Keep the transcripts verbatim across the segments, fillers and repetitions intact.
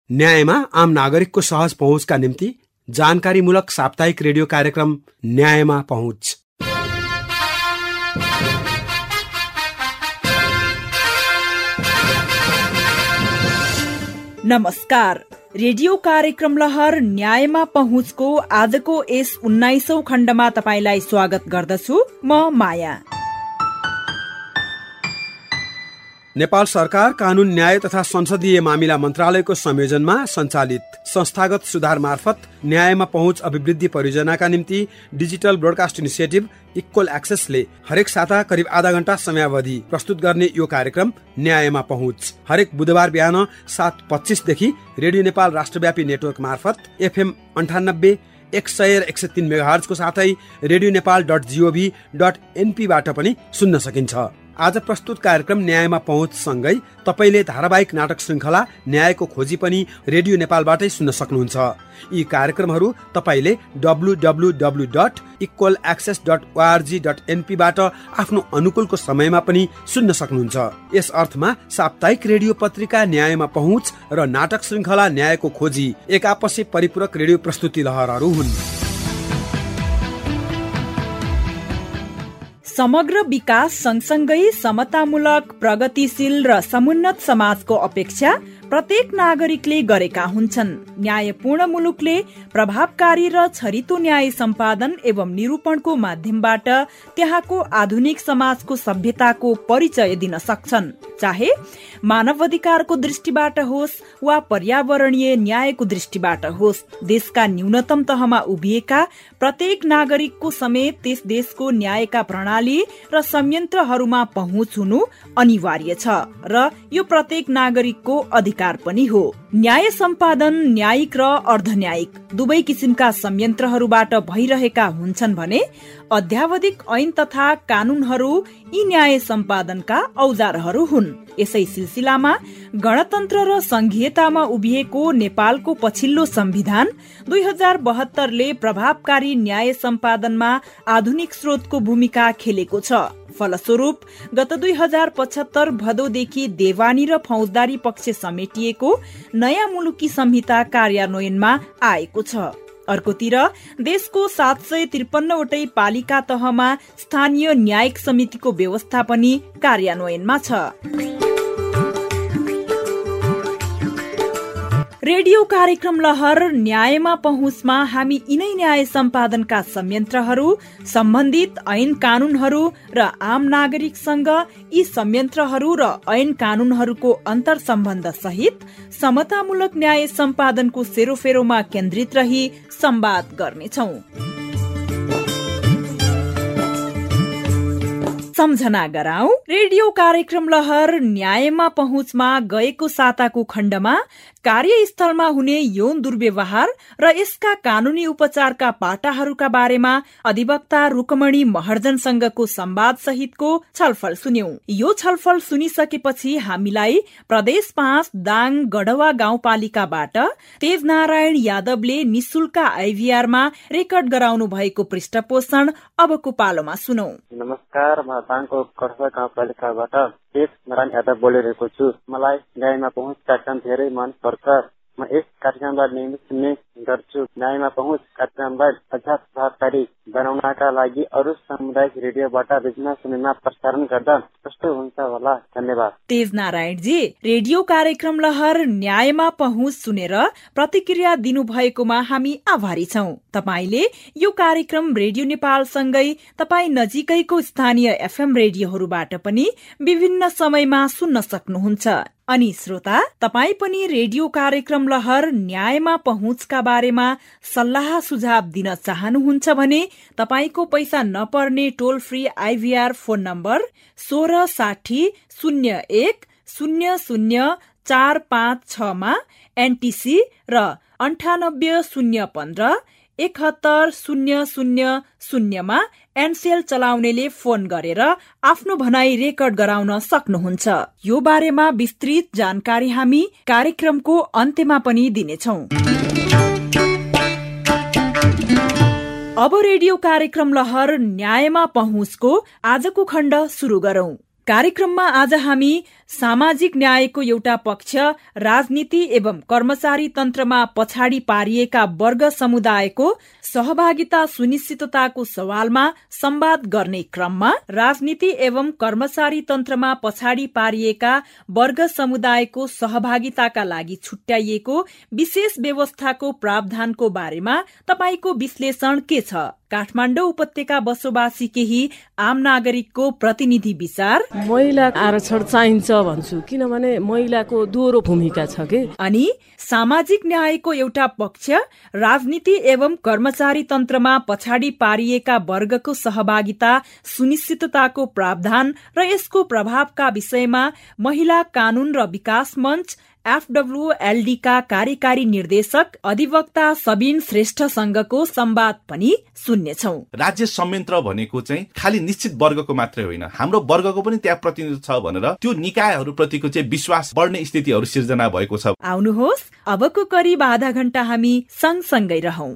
न्यायमा आम नागरिकको सहज पहुँचका निम्ति जानकारीमूलक साप्ताहिक रेडियो कार्यक्रम न्यायमा पहुँच। नमस्कार। रेडियो कार्यक्रम लहर न्यायमा पहुँचको आजको यस उन्नाइसौं खण्डमा तपाईलाई स्वागत गर्दछु। म माया। नेपाल सरकार कानून न्याय तथा संसदीय मामिला मन्त्रालयको संयोजनमा सञ्चालित संस्थागत सुधार मार्फत न्यायमा पहुँच अभिवृद्धि परियोजनाका निम्ति डिजिटल ब्रोडकास्ट इनिसिएटिभ इक्वल एक्सेसले हरेक साता करिब आधा घण्टा समयावधि प्रस्तुत गर्ने यो कार्यक्रम न्यायमा पहुँच हरेक बुधबार बिहान सात पच्चीसदेखि रेडियो नेपाल राष्ट्रव्यापी नेटवर्क मार्फत एफएम अन्ठानब्बे एक सय एक सय तीन मेगाहर्जको साथै radio Nepal dot GOV dot एनपीबाट पनि सुन्न सकिन्छ। आज प्रस्तुत कार्यक्रम न्यायमा पहुँच सँगै तपाईले धारावाहिक नाटक श्रृंखला न्यायको खोजी पनि रेडियो नेपालबाटै सुन्न सक्नुहुन्छ। यी कार्यक्रमहरू तपाईले W W W dot equal access dot ORG dot एनपीबाट आफ्नो अनुकूलको समयमा पनि सुन्न सक्नुहुन्छ। यस अर्थमा साप्ताहिक रेडियो पत्रिका न्यायमा पहुँच र नाटक श्रृंखला न्यायको खोजी एक आपसी परिपूरक रेडियो प्रस्तुति लहरहरू हुन्। समग्र विकास सँगसँगै समतामूलक, प्रगतिशील र समुन्नत समाजको अपेक्षा प्रत्येक नागरिकले गरेका हुन्छन्। न्यायपूर्ण मुलुकले प्रभावकारी र छरितो न्याय सम्पादन एवं निरूपणको माध्यमबाट त्यहाँको आधुनिक समाजको सभ्यताको परिचय दिन सक्छन्, चाहे मानवाधिकारको दृष्टिबाट होस् वा पर्यावरणीय न्यायको दृष्टिबाट होस्। देशका न्यूनतम तहमा उभिएका प्रत्येक नागरिकको समेत त्यस देशको न्यायका प्रणाली र संयन्त्रहरूमा पहुँच हुनु अनिवार्य छ र यो प्रत्येक नागरिकको अधिकार पनि हो। न्याय सम्पादन न्यायिक र अर्धन्यायिक दुवै किसिमका संयन्त्रहरूबाट भइरहेका हुन्छन् भने अध्यावधिक ऐन तथा कानूनहरू यी न्याय सम्पादनका औजारहरू हुन्। यसै सिलसिलामा गणतन्त्र र संघीयतामा उभिएको नेपालको पछिल्लो संविधान दुई हजार बहत्तरले प्रभावकारी न्याय सम्पादनमा आधुनिक स्रोतको भूमिका खेलेको छ। फलस्वरूप गत दुई हजार पचहत्तर भदौदेखि देवानी र फौजदारी पक्ष समेटिएको नयाँ मुलुकी संहिता कार्यान्वयनमा आएको छ। अर्कोतिर देशको सात सय त्रिपन्नवटै पालिका तहमा स्थानीय न्यायिक समितिको व्यवस्था पनि कार्यान्वयनमा छ। रेडियो कार्यक्रम लहर न्यायमा पहुँचमा हामी यिनै न्याय सम्पादनका संयन्त्रहरू, सम्बन्धित ऐन कानूनहरू र आम नागरिकसँग यी संयन्त्रहरू र ऐन कानूनहरूको अन्तर सम्बन्ध सहित समतामूलक न्याय सम्पादनको सेरोफेरोमा केन्द्रित रही संवाद गर्नेछौं। सम्झना गराऊ, रेडियो कार्यक्रम लहर न्यायमा पहुँचमा गएको साताको खण्डमा कार्यस्थलमा हुने यौन दुर्व्यवहार र यसका कानूनी उपचारका पाटाहरूका बारेमा अधिवक्ता रुकमणी महर्जनसँगको संवाद सहितको छलफल सुन्यौं। यो छलफल सुनिसकेपछि हामीलाई प्रदेश पाँच दाङ गढवा गाउँपालिकाबाट तेज नारायण यादवले निशुल्क आइभीआरमा रेकर्ड गराउनु भएको पृष्ठपोषण अबको पालोमा सुनौ। नमस्कार, म दाङको गढवा गाउँपालिकाबाट तेज नारायण यादव बोलिरहेको छु। मलाई न्यायमा पहुँच कार्यक्रम धेरै मन पर्छ। म यस कार्यक्रमलाई नियमित सुन्ने गर्छु। न्यायमा पहुँच कार्यक्रमलाई अझ प्रभावकारी बनाउनका लागि अरू सामुदायिक रेडियोबाट विभिन्न समयमा प्रसारण गर्दा कस्तो हुन्छ होला। धन्यवाद। तेज नारायणजी, रेडियो कार्यक्रम लहर न्यायमा पहुँच सुनेर प्रतिक्रिया दिनु भएकोमा हामी आभारी छौं। तपाईले यो कार्यक्रम रेडियो नेपालसँगै तपाई नजिकैको स्थानीय एफएम रेडियोहरूबाट पनि विभिन्न समयमा सुन्न सक्नुहुन्छ। अनि श्रोता, तपाई पनि रेडियो कार्यक्रम लहर न्यायमा पहुँचका बारेमा सल्लाह सुझाव दिन चाहनुहुन्छ भने तपाईको पैसा नपर्ने toll free IVR phone number सोह्र साठी शून्य एक शून्य शून्य चार पाँच छमा एनटीसी र अन्ठानब्बे शून्य पन्ध्र एकहत्तर शून्य शून्य शून्यमा एनसेल चलाउनेले फोन गरेर आफ्नो भनाई रेकर्ड गराउन सक्नुहुन्छ। यो बारेमा विस्तृत जानकारी हामी कार्यक्रमको अन्त्यमा पनि दिनेछौं। अब रेडियो कार्यक्रम लहर न्यायमा पहुँचको आजको खण्ड सुरु गरौं। कार्यक्रममा आज हामी सामाजिक न्यायको एउटा पक्ष राजनीति एवं कर्मचारी तन्त्रमा पछाडि पारिएका वर्ग समुदायको सहभागिता सुनिश्चितताको सवालमा संवाद गर्ने क्रममा राजनीति एवं कर्मचारी तन्त्रमा पछाडि पारिएका वर्ग समुदायको सहभागिताका लागि छुट्याइएको विशेष व्यवस्थाको प्रावधानको बारेमा तपाईको विश्लेषण के छ? काठमाडौँ उपत्यका बसोबासी केही आम नागरिकको प्रतिनिधि विचार। महिला आरक्षण चाहिन्छ भन्छु, किनभने महिलाको दोहोरो भूमिका छ के। अनि सामाजिक न्यायको एउटा पक्ष राजनीति एवं कर्मचारी तन्त्रमा पछाडि पारिएका वर्गको सहभागिता सुनिश्चितताको प्रावधान र यसको प्रभावका विषयमा महिला कानून र विकास मञ्च एफडब्ल्यूएलडी का कार्यकारी निर्देशक अधिवक्ता सबिन श्रेष्ठसँगको संवाद पनि सुन्नेछौं। राज्य संयन्त्र भनेको चाहिँ खालि निश्चित वर्गको मात्रै होइन, हाम्रो वर्गको पनि त्यहाँ प्रतिनिधित्व छ भनेर त्यो निकायहरूप्रतिको चाहिँ विश्वास बढ्ने स्थितिहरू सिर्जना भएको छ। आउनुहोस् अबको करिब आधा घण्टा हामी सँगसँगै रहौं।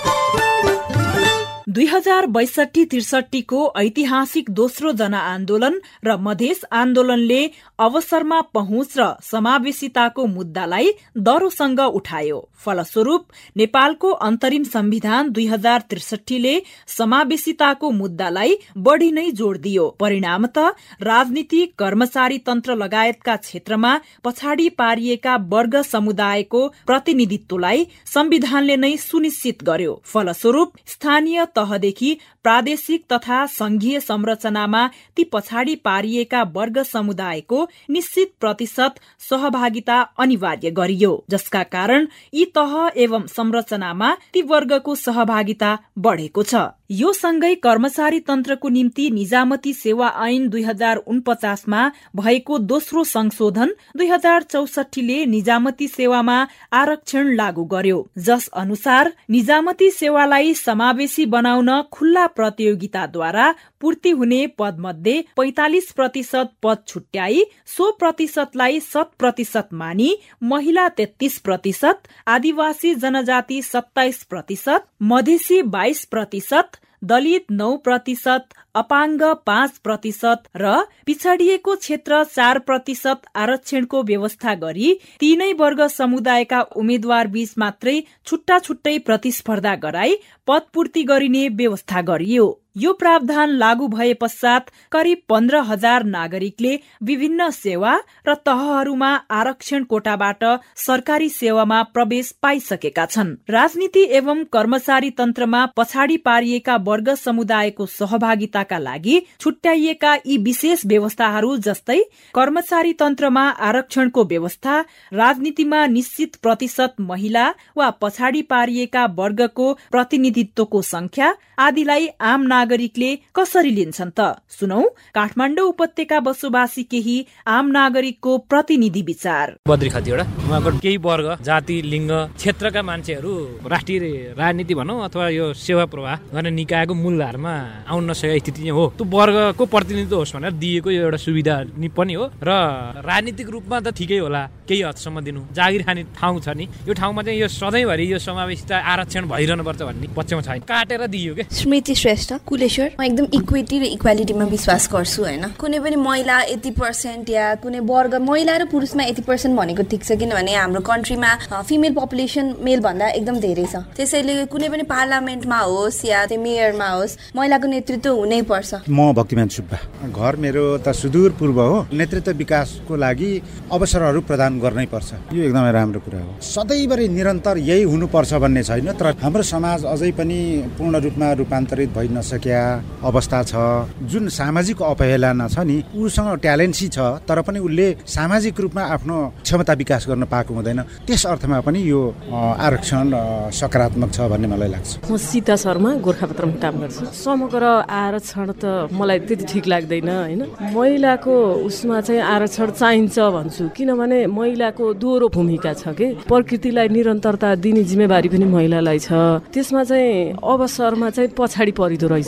दुई हजार बैसठी त्रिसठीको ऐतिहासिक दोस्रो जनआन्दोलन र मधेस आन्दोलनले अवसरमा पहुँच र समावेशिताको मुद्दालाई दरोसँग उठायो। फलस्वरूप नेपालको अन्तरिम संविधान दुई हजार त्रिसठीले समावेशिताको मुद्दालाई बढ़ी नै जोड़ दियो। परिणामत राजनीति, कर्मचारी तन्त्र लगायतका क्षेत्रमा पछाडि पारिएका वर्ग समुदायको प्रतिनिधित्वलाई संविधानले नै सुनिश्चित गर्यो। फलस्वरूप स्थानीय तहदेखि प्रादेशिक तथा संघीय संरचनामा ती पछाडि पारिएका वर्ग समुदायको निश्चित प्रतिशत सहभागिता अनिवार्य गरियो, जसका कारण यी तह एवं संरचनामा ती वर्गको सहभागिता बढ़ेको छ। यो सँगै कर्मचारी तन्त्रको निम्ति निजामती सेवा ऐन दुई हजार उनपचासमा भएको दोस्रो संशोधन दुई हजार चौसठीले निजामती सेवामा आरक्षण लागू गर्यो, जस अनुसार निजामती सेवालाई समावेशी बनाउन खुल्ला प्रतियोगिताद्वारा पूर्ति हुने पदमध्ये पैंतालिस प्रतिशत पद छुट्याई सो प्रतिशतलाई शत प्रतिशत मानी महिला तेत्तीस प्रतिशत, आदिवासी जनजाति सत्ताइस प्रतिशत, मधेसी बाइस प्रतिशत, दलित नौ प्रतिशत, अपाङ्ग पाँच प्रतिशत र पिछडिएको क्षेत्र चार प्रतिशत आरक्षणको व्यवस्था गरी तीनै वर्ग समुदायका उम्मेद्वार बीच मात्रै छुट्टा छुट्टै प्रतिस्पर्धा गराई पदपूर्ति गरिने व्यवस्था गरियो। यो प्रावधान लागू भए पश्चात करिब पन्ध्र हजार नागरिकले विभिन्न सेवा र तहहरूमा आरक्षण कोटाबाट सरकारी सेवामा प्रवेश पाइसकेका छन्। राजनीति एवं कर्मचारी तन्त्रमा पछाडि पारिएका वर्ग समुदायको सहभागिताका लागि छुट्याइएका यी विशेष व्यवस्थाहरू जस्तै कर्मचारी तन्त्रमा आरक्षणको व्यवस्था, राजनीतिमा निश्चित प्रतिशत महिला वा पछाडि पारिएका वर्गको प्रतिनिधित्वको संख्या आदिलाई आम नागरिकले कसरी लिन्छन् त? सुनौ काठमाडौँ उपत्यका बसोबासी केही आम नागरिकको प्रतिनिधि विचार। बद्री खतिवटा उहाँको केही वर्ग, जाति, लिङ्ग, क्षेत्रका मान्छेहरू राष्ट्रिय राजनीति भनौँ अथवा यो सेवा प्रवाह गर्ने निकायको मूलधारमा आउन नसकेको स्थिति हो। त्यो वर्गको प्रतिनिधित्व होस् भनेर दिएको यो एउटा सुविधा पनि हो र राजनीतिक रूपमा त ठिकै होला, केही हदसम्म दिनु। जागिर खाने ठाउँ छ नि, यो ठाउँमा चाहिँ यो सधैँभरि यो समावेशिता आरक्षण भइरहनु पर्छ भन्ने पक्षमा छैन, काटेर दियो के। स्मृति श्रेष्ठ, कुलेश्वर। म एकदम इक्विटी र इक्वालिटीमा विश्वास गर्छु होइन। कुनै पनि महिला यति पर्सेन्ट या कुनै वर्ग महिला र पुरुषमा यति पर्सेन्ट भनेको ठिक छ, किनभने हाम्रो कन्ट्रीमा फिमेल पपुलेसन मेल भन्दा एकदम धेरै छ। त्यसैले कुनै पनि पार्लियामेन्टमा होस् या मेयरमा होस् महिलाको नेतृत्व हुनै पर्छ। म भक्तिमान सुब्बा, घर मेरो त सुदूर पूर्व हो। नेतृत्व विकासको लागि अवसरहरू प्रदान गर्नै पर्छ, यो एकदमै राम्रो कुरा हो। सधैँभरि निरन्तर यही हुनुपर्छ भन्ने छैन, तर हाम्रो समाज अझै पनि पूर्ण रूपमा रूपान्तरित भइ नसकेका अवस्था छ। जुन सामाजिक अपहेलना छ नि, उसँग ट्यालेन्ट छ तर पनि उसले सामाजिक रूपमा आफ्नो क्षमता विकास गर्न पाएको हुँदैन। त्यस अर्थमा पनि यो आरक्षण सकारात्मक छ भन्ने मलाई लाग्छ। म सीता शर्मा, गोर्खापत्रमा काम गर्छु। समग्र आरक्षण त मलाई त्यति ठिक लाग्दैन होइन। महिलाको उसमा चाहिँ आरक्षण चाहिन्छ भन्छु, किनभने महिलाको दोहोरो भूमिका छ के। प्रकृतिलाई निरन्तरता दिने जिम्मेवारी पनि महिलालाई छ। त्यसमा चाहिँ अवसरमा चाहिँ पछाडि परिदो रहेछ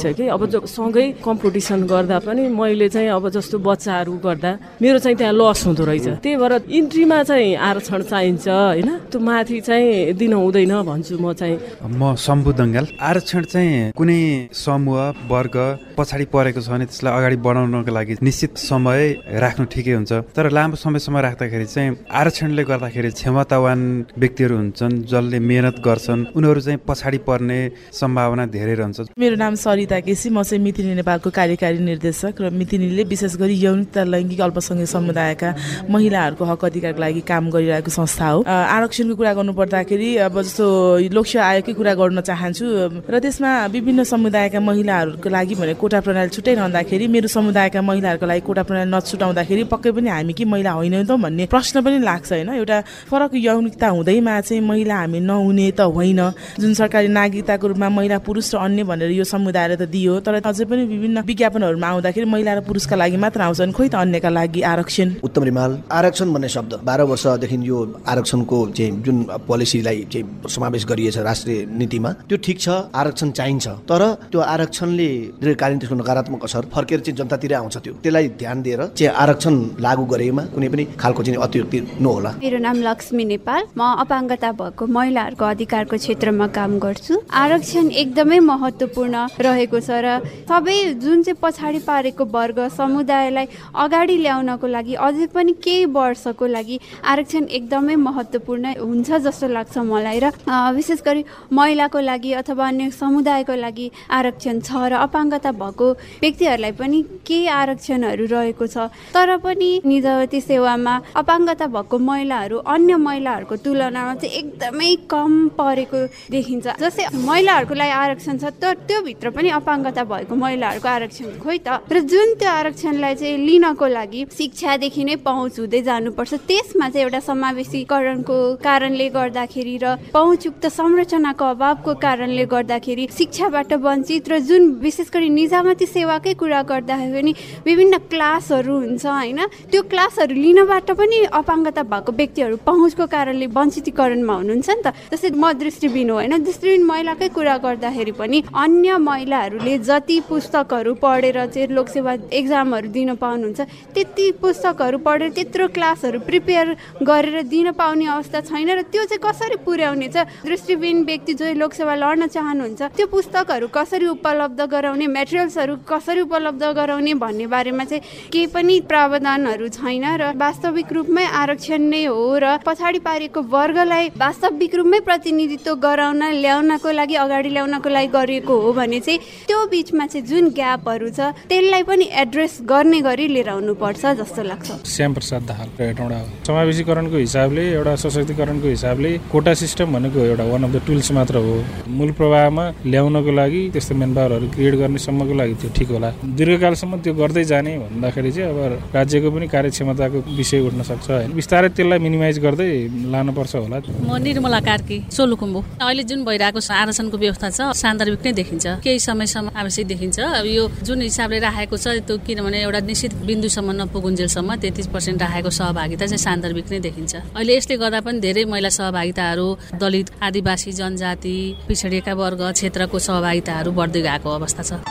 रहेछ कि अब सँगै कम्पिटिसन गर्दा पनि मैले चाहिँ अब जस्तो बच्चाहरू गर्दा मेरो चाहिँ त्यहाँ लस हुँदो रहेछ। त्यही भएर इन्ट्रीमा चाहिँ आरक्षण चाहिन्छ होइन, त्यो माथि चाहिँ दिन हुँदैन भन्छु म चाहिँ। म शम्भु दङ्गाल। आरक्षण चाहिँ कुनै समूह वर्ग पछाडि परेको छ भने त्यसलाई अगाडि बढाउनको लागि निश्चित समय राख्नु ठिकै हुन्छ, तर लामो समयसम्म राख्दाखेरि चाहिँ आरक्षणले गर्दाखेरि क्षमतावान व्यक्तिहरू हुन्छन् जसले मेहनत गर्छन्, उनीहरू चाहिँ पछाडि पर्ने सम्भावना धेरै रहन्छ। मेरो नाम सरिता केसी, म चाहिँ मितिनी नेपालको कार्यकारी निर्देशक र मितिनीले विशेष गरी यौन तथा लैङ्गिक अल्पसङ्ख्यक समुदायका महिलाहरूको हक अधिकारको लागि काम गरिरहेको संस्था हो। आरक्षणको कुरा गर्नु पर्दाखेरि अब जस्तो लोकसेवा आयोगकै कुरा गर्न चाहन्छु र त्यसमा विभिन्न समुदायका महिलाहरूको लागि भने कोटा प्रणाली छुट्याइरहँदाखेरि मेरो समुदायका महिलाहरूको लागि कोटा प्रणाली नछुटाउँदाखेरि पक्कै पनि हामी कि महिला होइनौँ त भन्ने प्रश्न पनि लाग्छ होइन। एउटा फरक यौनिकता हुँदैमा चाहिँ महिला हामी नहुने त होइन, जुन सरकारी नागरिकताको रूपमा महिला पुरुष र अन्य भनेर यो समुदायले त दियो, तर अझै पनि विभिन्न विज्ञापनहरूमा आउँदाखेरि महिला र पुरुषका लागि मात्र आउँछन्, खोइ त अन्यका लागि आरक्षण। उत्तम रिमाल, आरक्षण भन्ने शब्द बाह्र वर्षदेखि यो आरक्षणको चाहिँ जुन पोलिसीलाई चाहिँ समावेश गरिएछ राष्ट्रिय नीतिमा, त्यो ठिक छ, आरक्षण चाहिन्छ, तर त्यो आरक्षणले दीर्घकालीन त्यसको नकारात्मक असर फर्केर चाहिँ जनतातिर आउँछ। त्यो त्यसलाई ध्यान दिएर चाहिँ आरक्षण लागू गरेमा कुनै पनि खालको चाहिँ अतियुक्ति नहोला। मेरो नाम लक्ष्मी नेपाल, म अपाङ्गता भएको महिलाहरूको अधिकारको क्षेत्रमा काम गर्छु। आरक्षण एकदमै महत्त्वपूर्ण रहेको छ र सबै जुन चाहिँ पछाडि पारेको वर्ग समुदायलाई अगाडि ल्याउनको लागि अझै पनि केही वर्षको लागि आरक्षण एकदमै महत्त्वपूर्ण हुन्छ जस्तो लाग्छ मलाई। र विशेष गरी महिलाको लागि अथवा अन्य समुदायको लागि आरक्षण छ र अपाङ्गता भएको व्यक्तिहरूलाई पनि केही आरक्षणहरू रहेको छ, तर पनि निजावती सेवामा अपाङ्गता भएको महिलाहरू अन्य महिलाहरूको तुलनामा चाहिँ एकदमै कम परेको देखिन्छ। जस्तै महिलाहरूको लागि आरक्षण छ तर त्यो भित्र पनि अपाङ्गता भएको महिलाहरूको आरक्षण खोइ त। र जुन त्यो आरक्षणलाई चाहिँ लिनको लागि शिक्षादेखि नै पहुँच हुँदै जानुपर्छ, त्यसमा चाहिँ एउटा समावेशीकरणको कारणले गर्दाखेरि र पहुँचयुक्त संरचनाको अभावको कारणले गर्दाखेरि शिक्षाबाट वञ्चित र जुन विशेष गरी निजामती सेवाकै कुरा गर्दाखेरि पनि विभिन्न क्लासहरू हुन्छ होइन, त्यो क्लासहरू लिनबाट पनि अपाङ्गता भएको व्यक्तिहरू पहुँचको कारणले वञ्चितीकरणमा हुनुहुन्छ नि त। जस्तै म दृष्टिबिन हो होइन, दृष्टिबिन महिलाकै कुरा गर्दाखेरि पनि अन्य महिलाहरूले जति पुस्तकहरू पढेर चाहिँ लोकसेवा एक्जामहरू दिन पाउनुहुन्छ त्यति पुस्तकहरू पढेर त्यत्रो क्लासहरू प्रिपेयर गरेर दिन पाउने अवस्था छैन। र त्यो चाहिँ कसरी पुर्याउने छ, दृष्टिबिन व्यक्ति जो लोकसेवा लड्न चाहनुहुन्छ त्यो पुस्तकहरू कसरी उपलब्ध गराउने, मेटेरियल्सहरू कसरी उपलब्ध गराउने भन्ने बारेमा चाहिँ केही पनि प्रावधानहरू छैन। र वास्तविक रूपमै आरक्षण नै हो र पछाडि पारेको वर्गलाई वास्तविक रूपमै प्रतिनिधित्व गराउन ल्याउनको लागि अगाडि ल्याउनको लागि गरिएको हो भने चाहिँ त्यो बिचमा चाहिँ जुन ग्यापहरू छ त्यसलाई पनि एड्रेस गर्ने गरी लिएर आउनुपर्छ जस्तो लाग्छ। श्यामप्रसाद दाहाल, एउटा समावेशीकरणको हिसाबले एउटा सशक्तिकरणको हिसाबले कोटा सिस्टम भनेको एउटा वान अफ द टुल्स मात्र हो। मूल प्रवाहमा ल्याउनको लागि त्यस्तो मेन पावरहरू क्रिएट गर्नेसम्मको लागि त्यो ठिक होला। दीर्घकालसम्म त्यो गर्दै जाने भन्दाखेरि चाहिँ अब राज्यको पनि कार्यक्षमताको विषय उठ्न सक्छ होइन, बिस्तारै त्यसलाई मिनिमाइज गर्दै लानुपर्छ होला। म निर्मला कार्की, सोलुखुम्बु। अहिले जुन भइरहेको आरक्षणको व्यवस्था छ सान्दर्भिक नै देखिन्छ, केही समयसम्म आवश्यक देखिन्छ। अब यो जुन हिसाबले राखेको छ त्यो किनभने एउटा निश्चित बिन्दुसम्म नपुगुन्जेलसम्म तेत्तिस पर्सेन्ट राखेको सहभागिता चाहिँ सान्दर्भिक नै देखिन्छ। अहिले यसले गर्दा पनि धेरै महिला सहभागिताहरू, दलित, आदिवासी, जनजाति, पिछडिएका वर्ग क्षेत्रको सहभागिताहरू बढ्दै गएको अवस्था छ।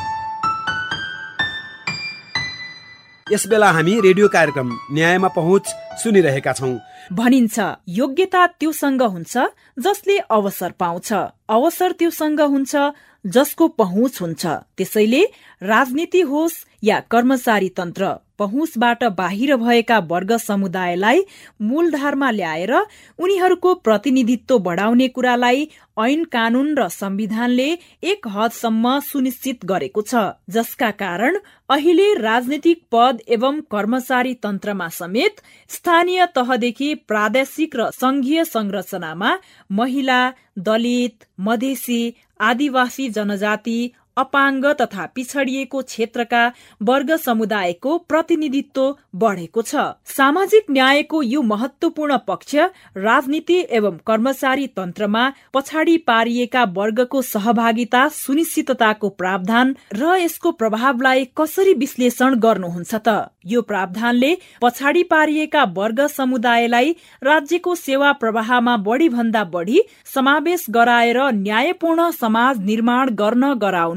यस बेला हामी रेडियो कार्यक्रम न्यायमा पहुँच सुनिरहेका छौं। भनिन्छ योग्यता त्योसँग हुन्छ जसले अवसर पाउँछ, अवसर त्योसँग हुन्छ जसको पहुँच हुन्छ। त्यसैले राजनीति होस् या कर्मचारी तन्त्र, पहुँचबाट बाहिर भएका वर्ग समुदायलाई मूलधारमा ल्याएर उनीहरूको प्रतिनिधित्व बढाउने कुरालाई ऐन कानून र संविधानले एक हदसम्म सुनिश्चित गरेको छ, जसका कारण अहिले राजनीतिक पद एवं कर्मचारी तन्त्रमा समेत स्थानीय तहदेखि प्रादेशिक र संघीय संरचनामा महिला, दलित, मधेसी, आदिवासी जनजाति, अपाङ्ग तथा पिछडिएको क्षेत्रका वर्ग समुदायको प्रतिनिधित्व बढेको छ। सामाजिक न्यायको यो महत्वपूर्ण पक्ष राजनीति एवं कर्मचारी तन्त्रमा पछाडि पारिएका वर्गको सहभागिता सुनिश्चितताको प्रावधान र यसको प्रभावलाई कसरी विश्लेषण गर्नुहुन्छ त? यो प्रावधानले पछाडि पारिएका वर्ग समुदायलाई राज्यको सेवा प्रवाहमा बढ़ी भन्दा बढ़ी समावेश गराएर न्यायपूर्ण समाज निर्माण गर्न गराउनु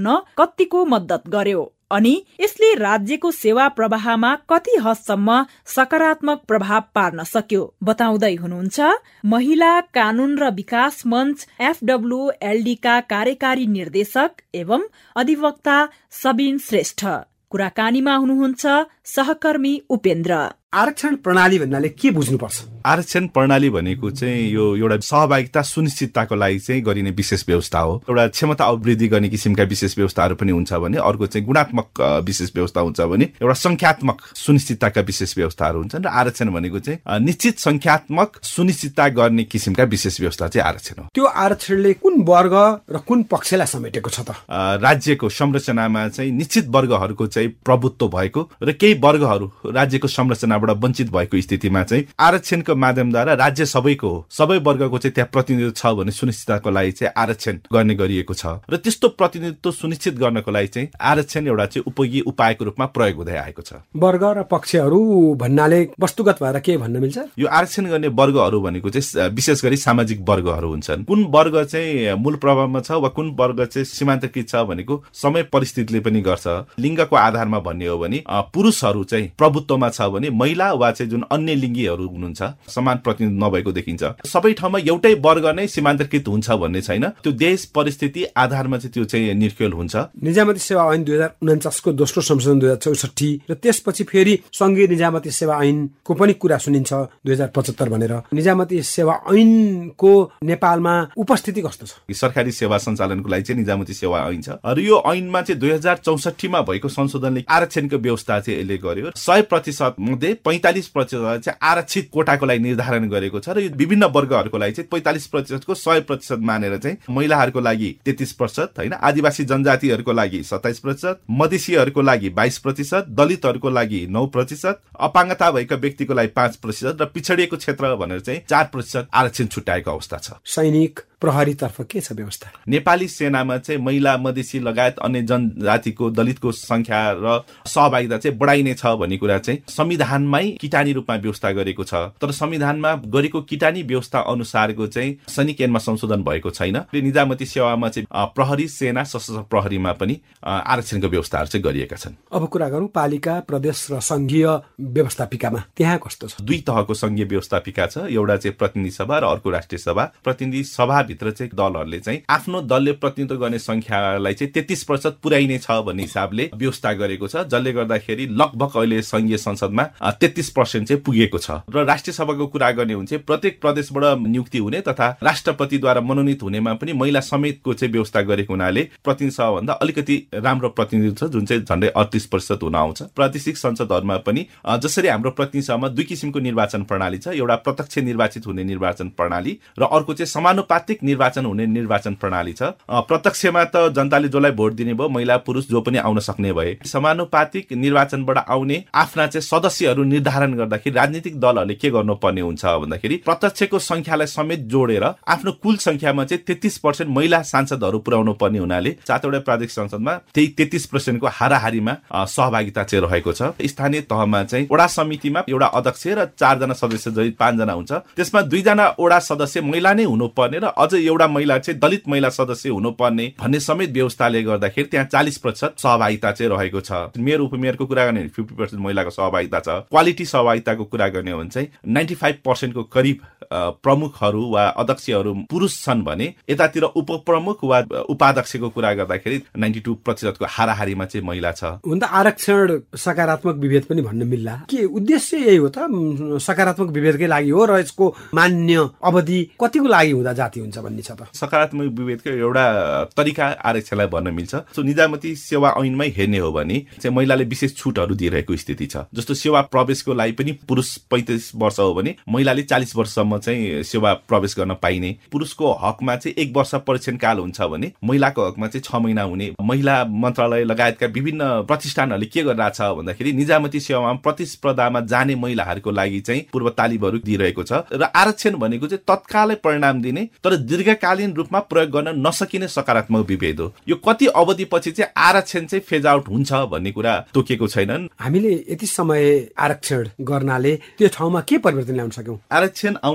बढाउन कतिको मद्दत गर्यो अनि यसले राज्यको सेवा प्रवाहमा कति हदसम्म सकारात्मक प्रभाव पार्न सक्यो बताउँदै हुनुहुन्छ महिला कानून र विकास मञ्च एफडब्ल्यूएलडी का कार्यकारी निर्देशक एवं अधिवक्ता सबिन श्रेष्ठ। कुराकानीमा हुनुहुन्छ सहकर्मी उपेन्द्र। आरक्षण प्रणाली भन्नाले के बुझ्नुपर्छ? आरक्षण प्रणाली भनेको चाहिँ यो एउटा सहभागिता सुनिश्चितताको लागि चाहिँ गरिने विशेष व्यवस्था हो। एउटा क्षमता अभिवृद्धि गर्ने किसिमका विशेष व्यवस्थाहरू पनि हुन्छ भने अर्को चाहिँ गुणात्मक विशेष व्यवस्था हुन्छ भने एउटा संख्यात्मक सुनिश्चितताका विशेष व्यवस्थाहरू हुन्छन् र आरक्षण भनेको चाहिँ निश्चित संख्यात्मक सुनिश्चितता गर्ने किसिमका विशेष व्यवस्था चाहिँ आरक्षण हो। त्यो आरक्षणले कुन वर्ग र कुन पक्षलाई समेटेको छ त? राज्यको संरचनामा चाहिँ निश्चित वर्गहरूको चाहिँ प्रभुत्व भएको र केही वर्गहरू राज्यको संरचना वञ्चित भएको स्थितिमा चाहिँ आरक्षणको माध्यमद्वारा राज्य सबैको हो, सबै वर्गको चाहिँ त्यहाँ प्रतिनिधित्व छ भने सुनिश्चितताको लागि चाहिँ आरक्षण गर्ने गरिएको छ र त्यस्तो प्रतिनिधित्व सुनिश्चित गर्नको लागि चाहिँ आरक्षण एउटा चाहिँ उपयोगी उपायको रूपमा प्रयोग हुँदै आएको छ। वर्ग र पक्षहरू भन्नाले वस्तुगत भएर के भन्न मिल्छ? यो आरक्षण गर्ने वर्गहरू भनेको चाहिँ विशेष गरी सामाजिक वर्गहरू हुन्छन्। कुन वर्ग चाहिँ मूल प्रभावमा छ वा कुन वर्ग चाहिँ सीमान्तकृत छ भनेको समय परिस्थितिले पनि गर्छ। लिङ्गको आधारमा भन्ने हो भने पुरुषहरू चाहिँ प्रभुत्वमा छ भने महिला वा चाहिँ जुन अन्य लिङ्गीहरू हुनुहुन्छ समान प्रतिनिधित्व नभएको देखिन्छ। सबै ठाउँमा एउटै वर्ग नै सीमान्तकृत हुन्छ भन्ने छैन, त्यो देश परिस्थिति आधारमा चाहिँ त्यो चाहिँ निर्खेल हुन्छ। निजामती सेवा ऐन दुई हजार उन्चास को दोस्रो संशोधन दुई हजार चौसठी र त्यसपछि फेरि संघीय निजामती सेवा ऐनको पनि कुरा सुनिन्छ दुई हजार पचहत्तर भनेर। निजामती सेवा ऐनको नेपालमा उपस्थिति कस्तो छ? सरकारी सेवा सञ्चालनको लागि चाहिँ निजामती सेवा ऐन छ र यो ऐनमा चाहिँ दुई हजार चौसठीमा भएको संशोधनले आरक्षणको व्यवस्था चाहिँ यसले गर्यो। सय प्रतिशत मध्ये पैंतालिस प्रतिशत चाहिँ आरक्षित कोटाको लागि निर्धारण गरेको छ र यो विभिन्न वर्गहरूको लागि चाहिँ पैंतालिस प्रतिशतको सय प्रतिशत मानेर चाहिँ महिलाहरूको लागि तेत्तीस प्रतिशत होइन, आदिवासी जनजातिहरूको लागि सत्ताइस प्रतिशत, मधेसीहरूको लागि बाइस प्रतिशत, दलितहरूको लागि नौ प्रतिशत, अपाङ्गता भएका व्यक्तिको लागि पाँच प्रतिशत र पिछडिएको क्षेत्र भनेर चाहिँ चार प्रतिशत आरक्षण छुट्याएको अवस्था छ। सैनिक प्रहरी तर्फ के छ व्यवस्था? नेपाली सेनामा चाहिँ महिला, मधेसी लगायत अन्य जनजातिको दलितको संख्या र सहभागिता चाहिँ बढाइने छ भन्ने कुरा चाहिँ संविधानमै किटानी रूपमा व्यवस्था गरेको छ। तर संविधानमा गरेको किटानी व्यवस्था अनुसारको चाहिँ सैनिक ऐनमा संशोधन भएको छैन। निजामती सेवामा चाहिँ प्रहरी, सेना, सशस्त्र प्रहरीमा पनि आरक्षणको व्यवस्थाहरू चाहिँ गरिएका छन्। अब कुरा गरौँ पालिका, प्रदेश र संघीय व्यवस्थापिकामा, त्यहाँ कस्तो छ? दुई तहको संघीय व्यवस्थापिका छ, एउटा चाहिँ प्रतिनिधि सभा र अर्को राष्ट्रिय सभा। प्रतिनिधि सभा भित्र चाहिँ दलहरूले चाहिँ आफ्नो दलले प्रतिनिधित्व गर्ने संख्यालाई चाहिँ तेत्तीस प्रतिशत पुर्याइने छ भन्ने हिसाबले व्यवस्था गरेको छ, जसले गर्दाखेरि लगभग अहिले संघीय संसदमा तेत्तीस पर्सेन्ट चाहिँ पुगेको छ। र राष्ट्रिय सभाको कुरा गर्ने हुन्छ प्रत्येक प्रदेशबाट नियुक्ति हुने तथा राष्ट्रपतिद्वारा मनोनित हुनेमा पनि महिला समेतको चाहिँ व्यवस्था गरेको हुनाले प्रतिनिधि सभा भन्दा अलिकति राम्रो प्रतिनिधित्व छ, जुन चाहिँ झन्डै अडतीस प्रतिशत हुन आउँछ। प्रादेशिक संसदहरूमा पनि जसरी हाम्रो प्रतिनिधि सभामा दुई किसिमको निर्वाचन प्रणाली छ, एउटा प्रत्यक्ष निर्वाचित हुने निर्वाचन प्रणाली र अर्को चाहिँ समानुपातिक निर्वाचन हुने निर्वाचन प्रणाली छ। प्रत्यक्षमा त जनताले जसलाई भोट दिने भयो महिला पुरुष जो पनि आउन सक्ने भए, समानुपातिक निर्वाचनबाट आउने आफ्ना चाहिँ सदस्यहरू निर्धारण गर्दाखेरि राजनीतिक दलहरूले के गर्नुपर्ने हुन्छ भन्दाखेरि प्रत्यक्षको संख्यालाई समेत जोडेर आफ्नो कुल संख्यामा चाहिँ तेत्तीस पर्सेन्ट महिला सांसदहरू पुर्याउनु पर्ने हुनाले सातवटा प्रादेशिक संसदमा त्यही तेत्तीस पर्सेन्टको हाराहारीमा सहभागिता चाहिँ रहेको छ। स्थानीय तहमा चाहिँ वडा समितिमा एउटा अध्यक्ष र चारजना सदस्य जति पाँचजना हुन्छ, त्यसमा दुईजना वडा सदस्य महिला नै हुनुपर्ने र अझ एउटा महिला चाहिँ दलित महिला सदस्य हुनुपर्ने भन्ने समेत व्यवस्थाले गर्दाखेरि त्यहाँ चालिस प्रतिशत सहभागिता चाहिँ रहेको छ। मेयर उपमेयरको कुरा गर्ने फिफ्टी पर्सेन्ट महिलाको सहभागिता छ। क्वालिटी सहभागिताको कुरा गर्ने हो भने चाहिँ नाइन्टी फाइभ पर्सेन्टको करिब प्रमुखहरू वा अध्यक्षहरू पुरुष छन् भने यतातिर उपप्रमुख वा उपाध्यक्षको कुरा गर्दाखेरि नाइन्टी टू प्रतिशतको हाराहारीमा चाहिँ महिला छ। हुन त आरक्षण सकारात्मक विभेद पनि भन्न मिल्ला, के उद्देश्य यही हो त? सकारात्मक विभेदकै लागि हो र यसको मान्य अवधि कतिको लागि हुँदा जाति हुन्छ भन्ने छ त? सकारात्मक विभेदको एउटा तरिका आरक्षणलाई भन्न मिल्छ। सो निजामती सेवा ऐनमै हेर्ने हो भने चाहिँ महिलाले विशेष छुटहरू दिइरहेको स्थिति छ। जस्तो सेवा प्रवेशको लागि पनि पुरुष पैंतिस वर्ष हो भने महिलाले चालीस वर्षसम्म चाहिँ सेवा प्रवेश गर्न पाइने। पुरुषको हकमा चाहिँ एक वर्ष परीक्षण काल हुन्छ भने महिलाको हकमा चाहिँ छ महिना हुने। महिला मन्त्रालय लगायतका विभिन्न प्रतिष्ठानहरूले के गरिरहेछ भन्दाखेरि निजामती सेवामा प्रतिस्पर्धामा जाने महिलाहरूको लागि चाहिँ पूर्व तालिमहरू दिइरहेको छ र आरक्षण भनेको चाहिँ तत्कालै परिणाम दिने तर दीर्घकालीन रूपमा प्रयोग गर्न नसकिने सकारात्मक विभेद हो। यो कति अवधिपछि चाहिँ आरक्षण चाहिँ फेज आउट हुन्छ भन्ने कुरा तोकेको छैनन्। हामीले यति समय आरक्षण गर्नाले त्यो ठाउँमा के परिवर्तन ल्याउन सक्यौं? आरक्षण आउन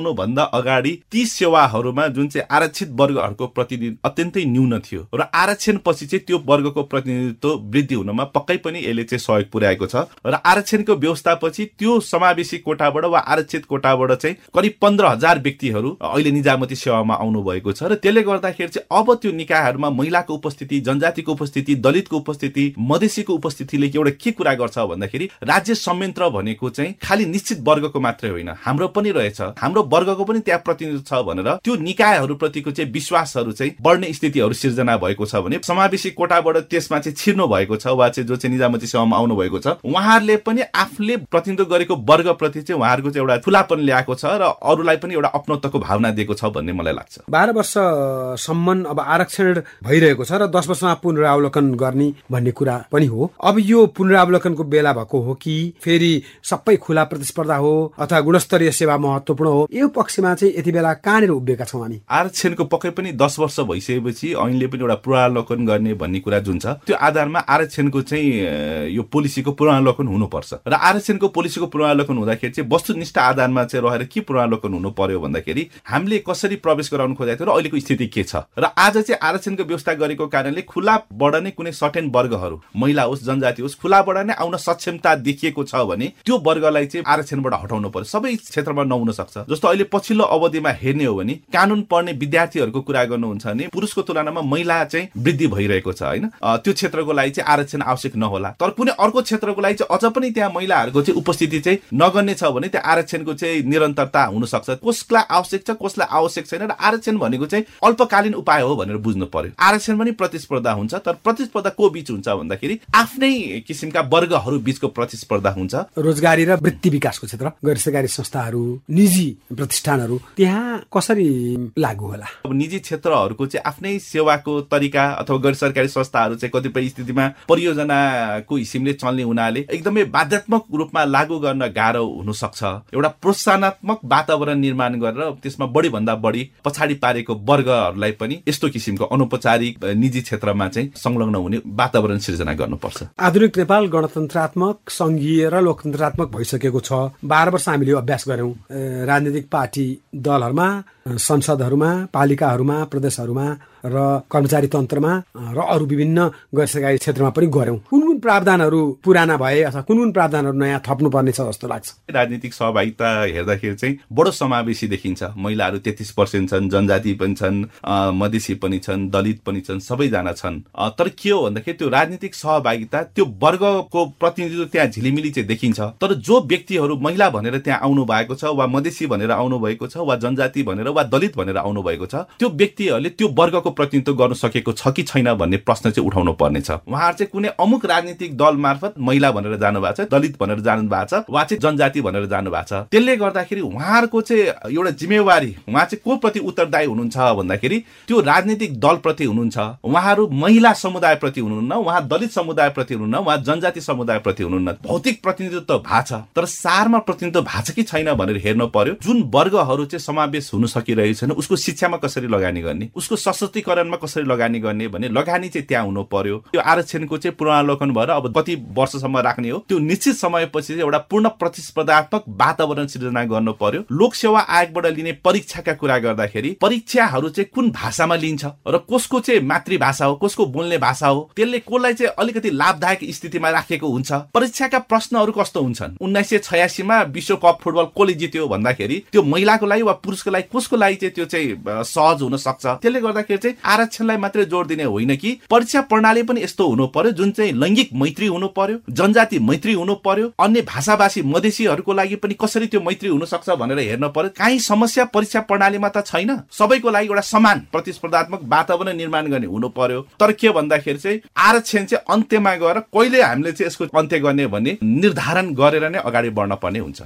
आउनुभन्दा अगाडि ती सेवाहरूमा जुन चाहिँ आरक्षित वर्गहरूको प्रतिनिधित्व अत्यन्तै न्यून थियो र आरक्षण पछि चाहिँ त्यो वर्गको प्रतिनिधित्व वृद्धि हुनमा पक्कै पनि यसले चाहिँ सहयोग पुर्याएको छ र आरक्षणको व्यवस्थापछि त्यो समावेशी कोटाबाट वा आरक्षित कोटाबाट चाहिँ करिब पन्ध्र हजार व्यक्तिहरू अहिले निजामती सेवामा आउनु भएको छ र त्यसले गर्दाखेरि चाहिँ अब त्यो निकायहरूमा महिलाको उपस्थिति, जनजातिको उपस्थिति, दलितको उपस्थिति, मधेसीको उपस्थितिले एउटा के कुरा गर्छ भन्दाखेरि राज्य संयन्त्र भनेको चाहिँ खालि निश्चित वर्गको मात्रै होइन, हाम्रो पनि रहेछ, हाम्रो वर्गको पनि त्यहाँ प्रतिनिधित्व छ भनेर त्यो निकायहरूप्रतिको चाहिँ विश्वासहरू चाहिँ बढ्ने स्थितिहरू सिर्जना भएको छ भने समावेशी कोटाबाट त्यसमा चाहिँ छिर्नु भएको छ वा चाहिँ जो चाहिँ निजामती सेवामा आउनु भएको छ उहाँहरूले पनि आफूले प्रतिनिधित्व गरेको वर्गप्रति चाहिँ उहाँहरूको चाहिँ एउटा ठुलापन ल्याएको छ र अरूलाई पनि एउटा अपनत्वको भावना दिएको छ भन्ने मलाई लाग्छ। बाह्र वर्षसम्म अब आरक्षण भइरहेको छ र दस वर्षमा पुनरावलोकन गर्ने भन्ने कुरा पनि हो। अब यो पुनरावलोकनको बेला भएको हो कि फेरि सबै खुला प्रतिस्पर्धा हो अथवा गुणस्तरीय सेवा महत्त्वपूर्ण हो, यो पक्षमा चाहिँ यति बेला कहाँनिर उभिएका छौँ हामी? आरक्षणको पक्कै पनि दस वर्ष भइसकेपछि ऐनले पनि एउटा पुनरावलोकन गर्ने भन्ने कुरा जुन छ त्यो आधारमा आरक्षणको चाहिँ यो पोलिसीको पुनरावलोकन हुनुपर्छ र आरक्षणको पोलिसीको पुनरावलोकन हुँदाखेरि चाहिँ वस्तुनिष्ठ आधारमा चाहिँ रहेर के पुनरावलोकन हुनु पर्यो भन्दाखेरि हामीले कसरी प्रवेश गराउनु खोजेको थियो र अहिलेको स्थिति के छ र आज चाहिँ आरक्षणको व्यवस्था गरेको कारणले खुलाबाट नै कुनै सर्टेन वर्गहरू, महिला होस् जनजाति होस्, खुलाबाट नै आउन सक्षमता देखिएको छ भने त्यो वर्गलाई चाहिँ आरक्षणबाट हटाउनु पर्यो। सबै क्षेत्रमा नहुन सक्छ। जस्तो अहिले पछिल्लो अवधिमा हेर्ने हो भने कानुन पढ्ने विद्यार्थीहरूको कुरा गर्नुहुन्छ भने पुरुषको तुलनामा महिला चाहिँ वृद्धि भइरहेको छ होइन, त्यो क्षेत्रको लागि चाहिँ आरक्षण आवश्यक नहोला, तर कुनै अर्को क्षेत्रको लागि चाहिँ अझ पनि त्यहाँ महिलाहरूको चाहिँ उपस्थिति चाहिँ नगर्ने छ भने त्यहाँ आरक्षणको चाहिँ निरन्तरता हुन सक्छ। कसलाई आवश्यक छ कसलाई आवश्यक छैन र आरक्षण भनेको चाहिँ अल्पकालीन उपाय हो भनेर बुझ्नु पर्यो। आरक्षण पनि प्रतिस्पर्धा हुन्छ, तर प्रतिस्पर्धा को बीच हुन्छ भन्दाखेरि आफ्नै किसिमका वर्गहरू बीचको प्रतिस्पर्धा हुन्छ। रोजगारी र वृत्ति विकासको क्षेत्र, गैर सरकारी संस्थाहरू, निजी प्रतिष्ठानहरू त्यहाँ कसरी लागू होला? अब निजी क्षेत्रहरूको चाहिँ आफ्नै सेवाको तरिका अथवा गैर सरकारी संस्थाहरू चाहिँ कतिपय स्थितिमा परियोजनाको हिसाबले चल्ने हुनाले एकदमै बाध्यात्मक रूपमा लागू गर्न गाह्रो हुन सक्छ। एउटा प्रोत्साहनात्मक वातावरण निर्माण गरेर त्यसमा बढी भन्दा बढी पछाडि पारेको वर्गहरूलाई पनि यस्तो किसिमको अनौपचारिक निजी क्षेत्रमा चाहिँ संलग्न हुने वातावरण सिर्जना गर्नुपर्छ। आधुनिक नेपाल गणतन्त्रात्मक, संघीय र लोकतन्त्रात्मक भइसकेको छ। बाह्र वर्ष हामीले अभ्यास गर्यौं राजनीतिक पार्टी दलहरूमा, संसदहरूमा, पालिकाहरूमा, प्रदेशहरूमा र कर्मचारी तन्त्रमा र अरू विभिन्न गैर सरकारी क्षेत्रमा पनि गर्यौं। कुन कुन प्रावधानहरू पुराना भए अथवा कुन कुन प्रावधानहरू नयाँ थप्नु पर्ने छ जस्तो लाग्छ? राजनीतिक सहभागिता हेर्दाखेरि चाहिँ बडो समावेशी देखिन्छ। महिलाहरू तेत्तीस पर्सेन्ट छन्, जनजाति पनि छन्, मधेसी पनि छन्, दलित पनि छन्, सबैजना छन्। तर के हो भन्दाखेरि त्यो राजनीतिक सहभागिता त्यो वर्गको प्रतिनिधित्व त्यहाँ झिलिमिली चाहिँ देखिन्छ। तर जो व्यक्तिहरू महिला भनेर त्यहाँ आउनु भएको छ वा मधेसी भनेर आउनु भएको छ वा जनजाति भनेर वा दलित भनेर आउनु भएको छ, त्यो व्यक्तिहरूले त्यो वर्गको प्रतिनिधित्व गर्न सकेको छ कि छैन भन्ने प्रश्न चाहिँ उठाउनु पर्ने छ। उहाँहरू चाहिँ कुनै अमुक राजनीतिक दल मार्फत महिला भनेर जानु भएको छ, दलित भनेर जानु भएको छ वा चाहिँ जनजाति भनेर जानु भएको छ। त्यसले गर्दाखेरि उहाँहरूको चाहिँ एउटा जिम्मेवारी, उहाँ चाहिँ को प्रति उत्तरदायी हुनुहुन्छ भन्दाखेरि त्यो राजनीतिक दल प्रति हुनुहुन्छ। उहाँहरू महिला समुदाय प्रति हुनुहुन्न, उहाँ दलित समुदाय प्रति हुनुहुन्न, उहाँ जनजाति समुदाय प्रति हुनुहुन्न। भौतिक प्रतिनिधित्व भएको छ तर सारमा प्रतिनिधित्व भएको छ कि छैन भनेर हेर्नु पर्यो। जुन वर्गहरू चाहिँ समावेश हुन सकिरहेको छैन उसको शिक्षामा कसरी लगानी गर्ने, उसको सशक्तिकरणमा कसरी लगानी गर्ने भने लगानी चाहिँ त्यहाँ हुनु पर्यो। त्यो आरक्षणको चाहिँ पुनरावलोकन भएर अब कति वर्षसम्म राख्ने हो, त्यो निश्चित समयपछि चाहिँ एउटा पूर्ण प्रतिस्पर्धात्मक वातावरण सिर्जना गर्नु पर्यो। लोकसेवा आयोगबाट लिने परीक्षाका कुरा गर्दाखेरि परीक्षाहरू चाहिँ कुन भाषामा लिन्छ र कसको चाहिँ मातृभाषा हो, कसको बोल्ने भाषा हो, त्यसले कसलाई चाहिँ अलिकति लाभदायक स्थितिमा राखेको हुन्छ। परीक्षाका प्रश्नहरू कस्तो हुन्छन्? उन्नाइस सय छयासीमा विश्वकप फुटबल कसले जित्यो भन्दाखेरि त्यो महिलाको लागि वा पुरुषको लागि कसको लागि चाहिँ त्यो चाहिँ सहज हुन सक्छ। त्यसले गर्दाखेरि चाहिँ आरक्षणलाई मात्रै जोड दिने होइन कि परीक्षा प्रणाली पनि यस्तो हुनु पर्यो जुन चाहिँ लैंगिक मैत्री हुनु पर्यो, जनजाति मैत्री हुनु पर्यो, अन्य भाषाभाषी मधेसीहरूको लागि पनि कसरी त्यो मैत्री हुन सक्छ भनेर हेर्न पर्यो। काहीँ समस्या परीक्षा प्रणालीमा त छैन, सबैको लागि एउटा समान प्रतिस्पर्धात्मक वातावरण निर्माण गर्ने हुनु पर्यो। तर के भन्दाखेरि चाहिँ आरक्षण चाहिँ अन्त्यमा गएर कहिले हामीले चाहिँ यसको अन्त्य गर्ने भन्ने निर्धारण गरेर नै अगाडि बढ्न पर्ने हुन्छ।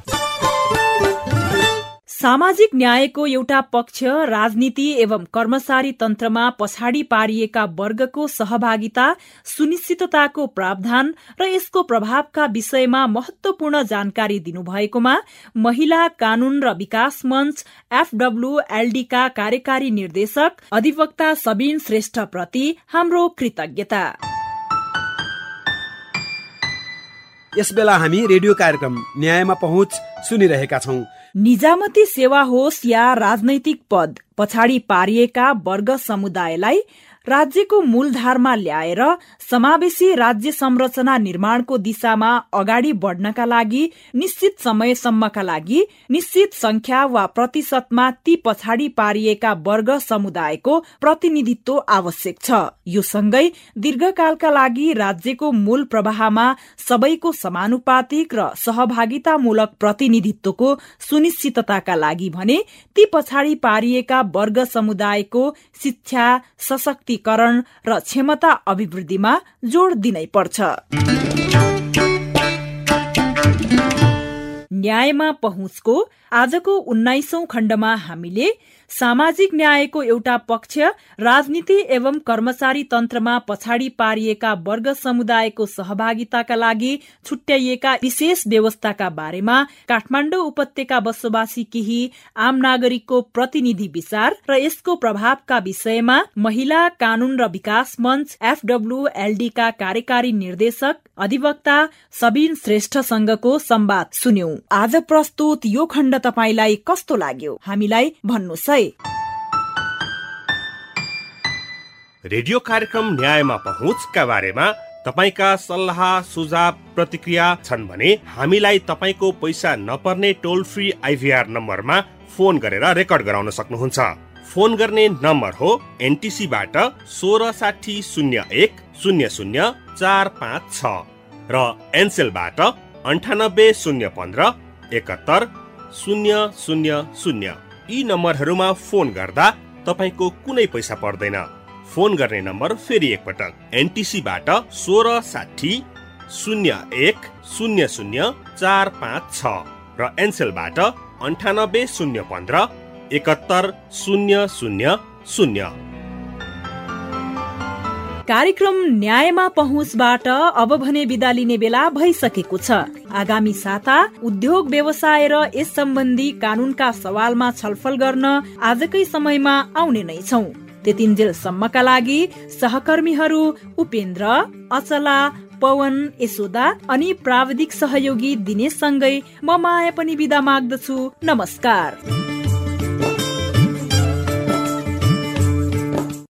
सामाजिक न्यायको एउटा पक्ष राजनीति एवं कर्मचारी तन्त्रमा पछाडि पारिएका वर्गको सहभागिता सुनिश्चितताको प्रावधान र यसको प्रभावका विषयमा महत्वपूर्ण जानकारी दिनुभएकोमा महिला कानून र विकास मञ्च एफडब्ल्यूएलडी का कार्यकारी निर्देशक अधिवक्ता सबिन श्रेष्ठ प्रति हाम्रो कृतज्ञता। यस बेला हामी रेडियो कार्यक्रम न्यायमा पहुँच सुनिरहेका छौं। निजामती सेवा होस् या राजनैतिक पद, पछाडि पारिएका वर्ग समुदायलाई राज्यको मूलधारमा ल्याएर समावेशी राज्य संरचना निर्माणको दिशामा अगाडि बढ्नका लागि निश्चित समयसम्मका लागि निश्चित संख्या वा प्रतिशतमा ती पछाडि पारिएका वर्ग समुदायको प्रतिनिधित्व आवश्यक छ। यो सँगै दीर्घकालका लागि राज्यको मूल प्रवाहमा सबैको समानुपातिक र सहभागितामूलक प्रतिनिधित्वको सुनिश्चितताका लागि भने ती पछाडि पारिएका वर्ग समुदायको शिक्षा, सशक्तिकरण र क्षमता अभिवृद्धिमा जोड़ दिनै पर्छ। न्यायमा पहुँचको आजको उन्नाइसौं खण्डमा हामीले सामाजिक न्यायको एउटा पक्ष राजनीति एवं कर्मचारी तन्त्रमा पछाडि पारिएका वर्ग समुदायको सहभागिताका लागि छुट्याइएका विशेष व्यवस्थाका बारेमा काठमाडौँ उपत्यका बसोबासी केही आम नागरिकको प्रतिनिधि विचार र यसको प्रभावका विषयमा महिला कानून र विकास मञ्च एफडब्ल्यूएलडी का कार्यकारी निर्देशक अधिवक्ता सबिन श्रेष्ठसँगको संवाद सुन्यौं। आज प्रस्तुत यो खण्ड तपाईलाई कस्तो लाग्यो हामीलाई भन्नुहोस् है। रेडियो कार्यक्रम न्यायमा पहुँचका बारेमा तपाईका सल्लाह सुझाव प्रतिक्रिया छन् भने हामीलाई तपाईको पैसा नपर्ने टोल फ्री आइभीआर नम्बरमा फोन गरेर रेकर्ड गराउन सक्नुहुन्छ। फोन गर्ने नम्बर हो एनटीसी बाट सोह्र साठी शून्य एक शून्य शून्य चार पाँच छ र एनसेलबाट अन्ठानब्बे शून्य पन्ध्र एकहत्तर शून्य शून्य शून्य। यी नम्बरहरूमा फोन गर्दा तपाईको कुनै पैसा पर्दैन। फोन गर्ने नम्बर फेरि एकपटक एनटीसी बाट सोह्र साठी शून्य एक शून्य शून्य चार पाँच छ र एनसेलबाट अन्ठानब्बे शून्य पन्ध्र एकहत्तर शून्य शून्य शून्य। कार्यक्रम न्यायमा पहुँचबाट अब भने बिदा लिने बेला भइसकेको छ। आगामी साता उद्योग व्यवसाय र यस सम्बन्धी कानूनका सवालमा छलफल गर्न आजकै समयमा आउने नै छौं। त्यतिन्जेलसम्मका लागि सहकर्मीहरू उपेन्द्र, अचला, पवन, यशोदा अनि प्राविधिक सहयोगी दिनेशसँगै म माया पनि बिदा माग्दछु। नमस्कार।